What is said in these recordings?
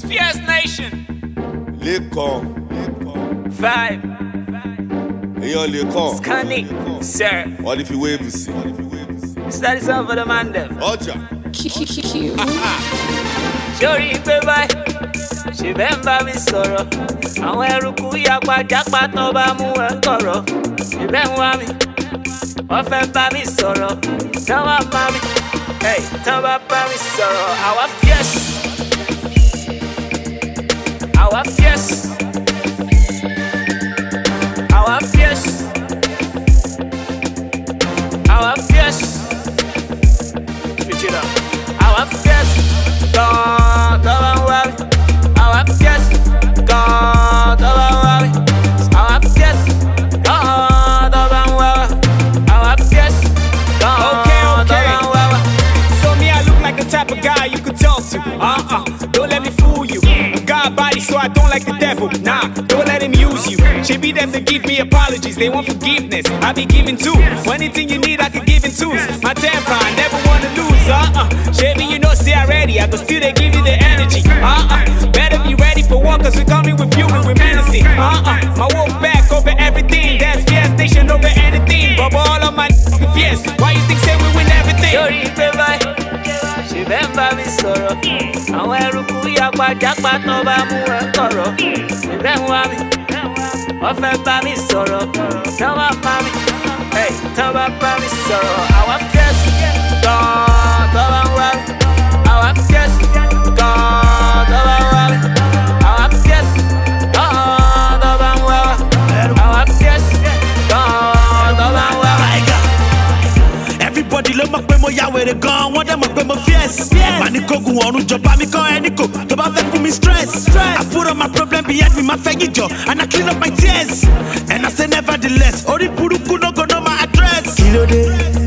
Fierce Nation. Lekan. 5. Èèyàn Lekan. Scanning, sir. Wọ́n ní fi wéèvù sí. Study some for the man them. Ọjà. Sórí pé báyìí, ṣe bẹ́ẹ̀ ń bá mi sọ̀rọ̀. Àwọn eruku yapa jápa tán bá mú ẹ kọ̀rọ̀. Ṣe bẹ́ẹ̀ ń wá mi, wọ́n fẹ́ bá mi sọ̀rọ̀. Tán bá bá mi, tán bá bá mi sọ̀rọ̀. Àwa fierce. Àwa fierce. Àwa fierce. Àwa fierce. Switch it up. Àwa fierce. Gone, tán bá ń wá mi. Àwa fierce. Gone, tán bá ń wá mi. Àwa fierce. Gone, tán bá ń wá mi. Àwa fierce. Gone, tán bá ń wá mi. So me, I look like the type of guy you could talk to. Don't let me fool you. God body, so I don't like the devil. Nah, don't let him use you. Should be them to give me apologies. They want forgiveness. I be giving too. Anything you need, I can give in twos. My temper, I never wanna lose. Shaving, you know, see already. I go still they give you the energy. Better be ready for war, cause we're coming with you and we're menacing. My wolf back over everything. That's Fierce Nation over anything. But all of my fierce. Why you think say we win everything? Sórí pé báyìí, ṣe bẹ́ẹ̀ ń bá mi sọ̀rọ̀. Àwọn eruku yapa jápa tán bá mú ẹ kọ̀rọ̀. Ṣe bẹ́ẹ̀ ń wá mi, wọ́n fẹ́ bá mi sọ̀rọ̀. Tán bá bá mi, tán bá bá mi sọ̀rọ̀. Àwa fierce, gan-an tán bá ń wá mi. Àwa fierce, gan-an tán bá ń wá mi. Àwa fierce, gan-an tán bá ń wá mi. Àwa fierce, gan-an tán bá ń wá mi. Everybody ló mọ̀ pé mo ya wèrè gan, wọ́n dẹ̀ mọ̀ pé mo fierce. Màá ní kógun ọ̀run jọba mi kọ́ ẹni kò tó bá fẹ́ fún mi stress. I put all my problem behind me, máa fẹ́ yín jọ, and I clean up my tears. And I say nevertheless, orí burúkú no go know my address. Kílódé,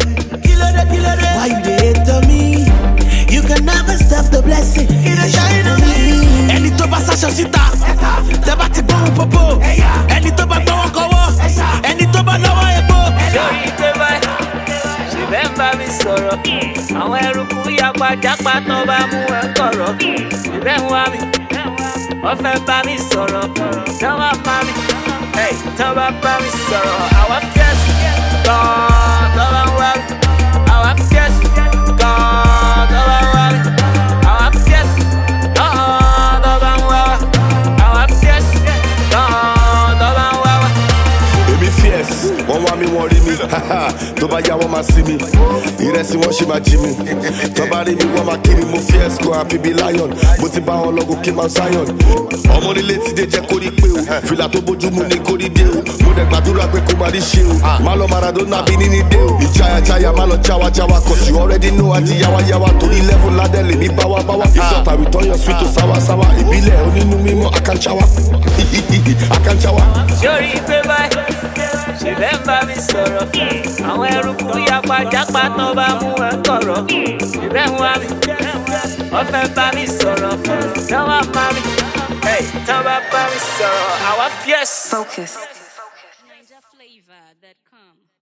why you dey hate on me? You can never stop the blessing. It dey shine on me. Ẹni tó bá ṣaṣọ síta, tẹ́ bá ti gbóhùn pọ̀pọ̀. Ẹni tó bá gbọ́wọ́ kọ́wọ́, ẹni tó bá lọ́wọ́ epo. Sórí pé báyìí, ṣe bẹ́ẹ̀ ń bá mi sọ̀rọ̀. Àwọn eruku yapa jápa tán bá mú ẹ kọ̀rọ̀. Ṣe bẹ́ẹ̀ ń wá mi, wọ́n fẹ́ bá mi sọ̀rọ̀. Tán bá bá mi, tán bá bá mi sọ̀rọ̀. Àwa fierce, gan-an tán bá ń wá mi. Àwa fierce, gan-an tán bá ń wá mi. Àwa fierce, gan-an tán bá ń wá wa. Àwa fierce, gan-an tán bá ń wá wa. Èmi fierce, wọ́n wá mi wọ́n rí mi. Tó bá yá wọ́n máa sí mi. Ìrẹsì wọ́n ṣì máa jí mi. Tó bá rí mi wọ́n máa kí mi. Mo fierce go happy be lion. Mo ti bá wọn lọ́gùn kí n máa sáyọ̀n. Ọmọ nílé ti dé jẹ́ kórí pé o. Fìlà tó bójú mu ní kórí dé o. Mo dẹ̀ gbàdúrà pé kó máa rí ṣe o. Má lọ Maradona bí níní dé o. Ìjayàjayà má lọ jáwájáwá. Cause you already know àti yáwáyáwá. Torí level ládẹ́ lè mi báwábáwá. Ìjọba ìtọ́yọ̀ sweet to sáwásáwá. Ìbílẹ̀ onínú mímọ́ àkànṣáwá. Àkànṣáwá. Sórí pé báyìí, ṣe bẹ́ẹ̀ ń bá mi sọ̀rọ̀. Àwọn eruku yapa jápa tán bá mú ẹ kọ̀rọ̀. Ṣe bẹ́ẹ̀ ń wá mi, wọ́n fẹ́ bá mi sọ̀rọ̀. Tán bá bá mi, tán bá bá mi sọ̀rọ̀. Àwa fierce. Focus.